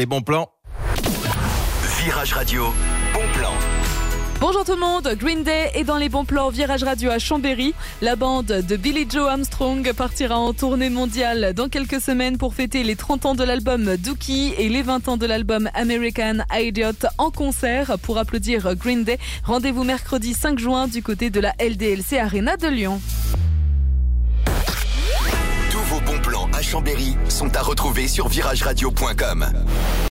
les bons plans. Virage Radio, bon plan. Bonjour tout le monde, Green Day est dans les bons plans Virage Radio à Chambéry. La bande de Billie Joe Armstrong partira en tournée mondiale dans quelques semaines pour fêter les 30 ans de l'album Dookie et les 20 ans de l'album American Idiot en concert. Pour applaudir Green Day, rendez-vous mercredi 5 juin du côté de la LDLC Arena de Lyon. Tous vos bons plans à Chambéry sont à retrouver sur virageradio.com.